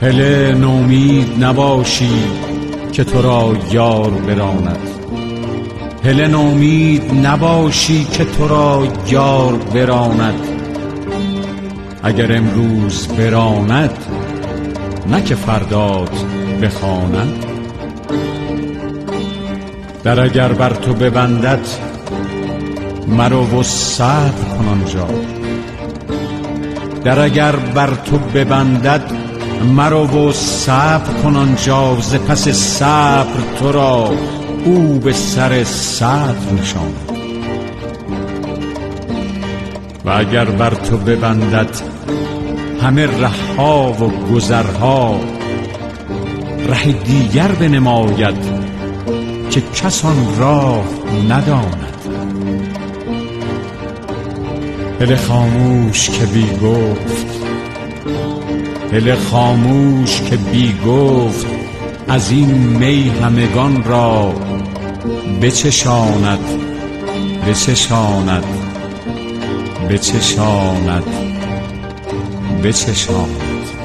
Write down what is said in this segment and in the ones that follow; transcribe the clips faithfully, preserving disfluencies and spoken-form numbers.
هله نومید نباشی که تو را یار براند، هله نومید نباشی که تو را یار براند. اگر امروز براند نه که فردات بخواند. در اگر بر تو ببندد مرو و صبر کن آنجا، در اگر بر تو ببندد مرو و صبر کن آنجا. ز پس صبر تو را او به سر صدر نشاند. و اگر بر تو ببندد همه رهها و گذرها، ره دیگر بنماید که کس آن راه نداند. هله خاموش که بی گفت، هله خاموش که بی گفت، از این می همگان را بچشاند بچشاند بچشاند بچشاند.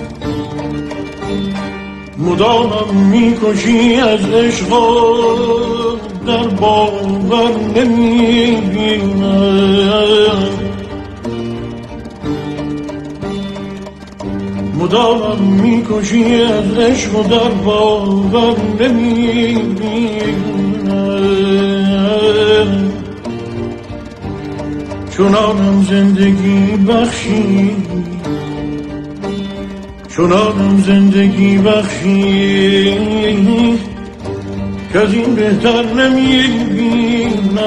مدامم میکشی از عشق در باور نمیبینم، مدامم میکشی از عشق در باور نمیبینم. چنانم زندگی بخشی، چنانم زندگی بخشی که از این بهتر نمیبینم.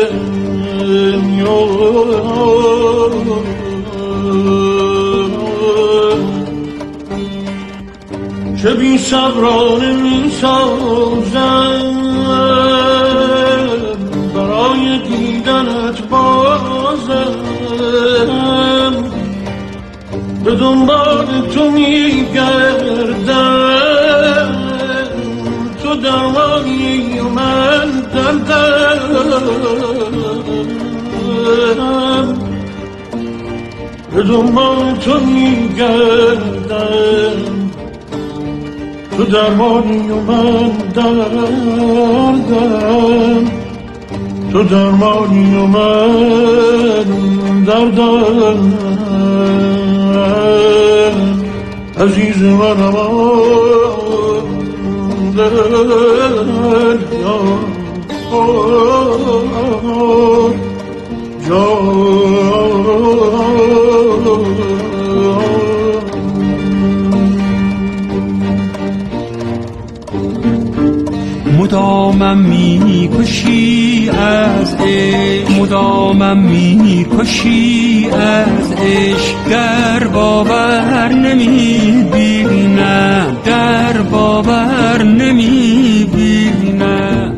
چه بی صبرانه می سازم برای دیدنت بازم، به دنبال تو می گردم، تو درمانی و من دردم. به دنبال تو می گردم، تو درمانی و من دردم، تو درمانی و من دردم. عزیز منم دل مدامم میکشی از عشق، مدامم میکشی از عشق، در باور نمیبینم، در باور نمیبینم.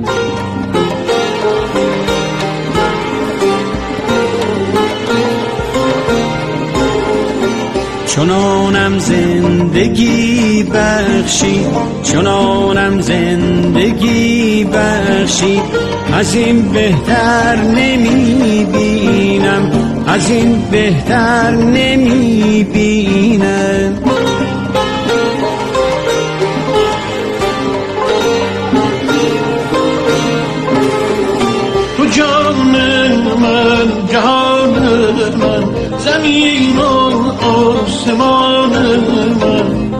چنانم زندگی بخشی، چنانم زندگی بخشی، از این بهتر نمیبینم، از این بهتر نمیبینم. تو جان من، جهان من، زمین و آسمان من،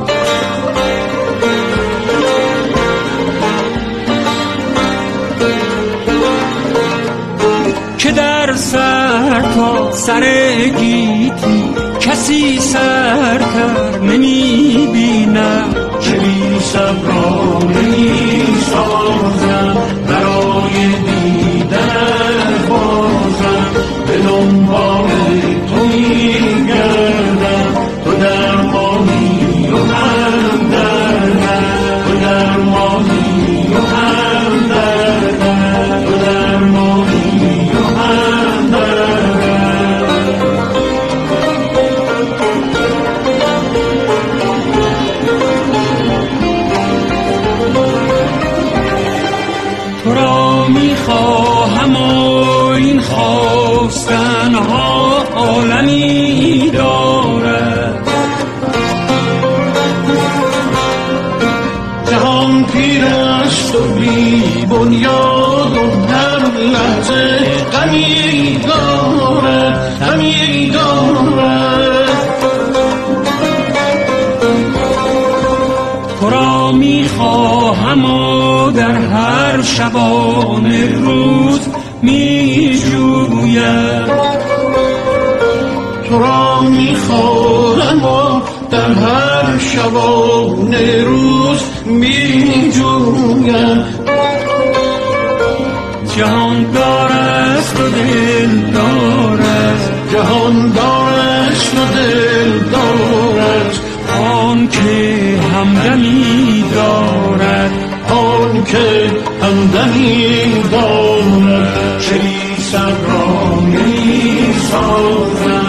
که در سر تا سر گیتی کسی سرتر نمیبینم. چه بی صبرانه میسازم برای دیدن بازم، به دنبال تو میگردم، تو درمانی و من دردم، تو درمانی و من دردم، تو درمانی و من دردم. تو را میخواهم و این خواستن ها عالمی دارد، همی دارد همی دارد. تو را میخواهم و در هر شبانه روز میجویم، تو را میخواهم و در هر شبانه روز میجویم. جهان دارست و دل دارست، جهان دارست و دل دارست، آن که همدمی دارد، آن که همدمی دارد. چه بی صبرانه سازد